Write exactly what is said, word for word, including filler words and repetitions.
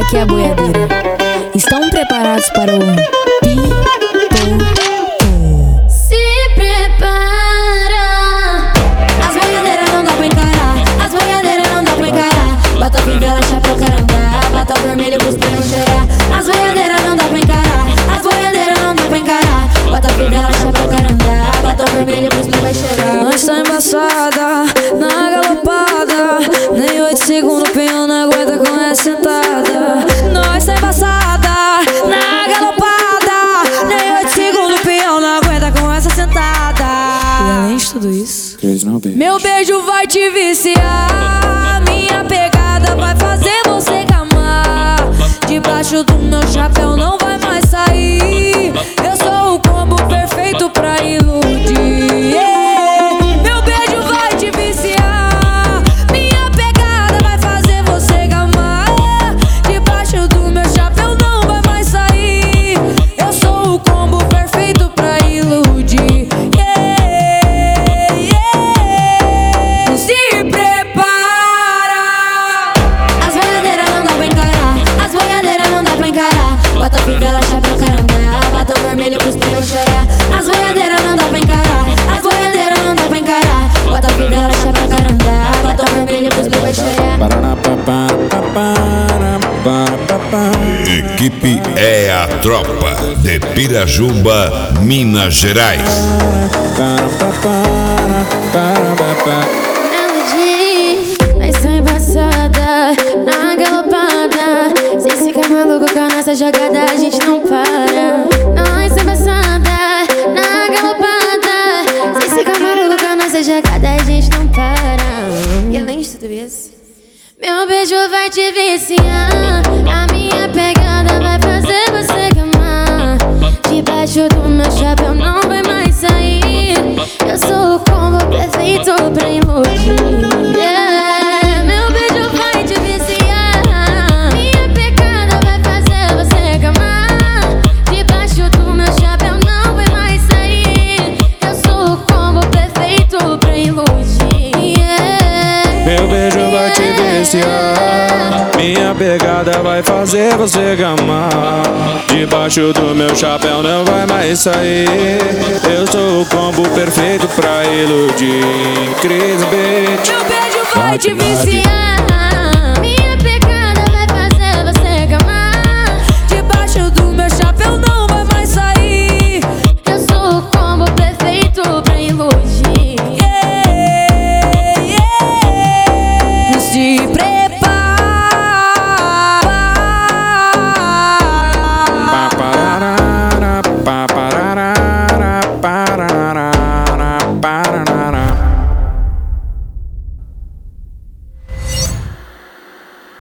aqui é a boiadeira. Estão preparados para o pipoco? Se prepara. As boiadeiras não dá pra encarar. As boiadeiras não dá pra encarar. Bota a fivela, chapéu, carandá. Bota o vermelho pros pião cheirar. As boiadeiras não dá pra encarar. As boiadeiras não dá pra encarar. Bota a fivela, chapéu, carandá. Bota o vermelho pros pião vai cheirar. Nós tá embaçada, na galopada. Nem oito segundos o pião não aguenta com essa sentada. Nós tá embaçada, na galopada. Nem oito segundos o pião não aguenta com essa sentada. E além de tudo isso, meu beijo vai te viciar. Minha pegada vai fazer você gamar. Debaixo do meu chapéu não vai mais sair. Eu sou o combo perfeito pra iludir. Yeah. Meu beijo vai te viciar. Minha pegada vai fazer você gamar. Debaixo do meu chapéu não vai mais sair. Eu sou o combo perfeito pra iludir. Yeah, yeah. Se prepara. As boiadeiras não dá pra encarar. As boiadeiras não dá pra encarar. Bota a fivela, chapéu, carandá. Bota o vermelho pros pião chorar. As boiadeiras não dá pra encarar. As boiadeiras não dá pra encarar. Bota a fivela, chapéu, carandá. Bota o vermelho pros pião vai chorar. Equipe é a tropa de Pirajumba, Minas Gerais. Melody, mas tá embaçada, na galopada. Sem ficar maluco com a nossa jogada, a gente não para. Nós tá embaçada, na galopada. Sem ficar maluco com a nossa jogada, a gente não para. E além de tudo isso, meu beijo vai te viciar. A minha pegada vai fazer você gamar. Debaixo do meu chapéu não vai mais sair. Eu sou o combo perfeito pra iludir. Yeah. Meu beijo vai te viciar. Minha pegada vai fazer você gamar. Debaixo do meu chapéu não vai mais sair. Eu sou o combo perfeito pra iludir. Yeah. Meu beijo vai te viciar. Minha pegada vai fazer você gamar. Debaixo do meu chapéu não vai mais sair. Eu sou o combo perfeito pra iludir. Chris Beat. Meu beijo vai te viciar.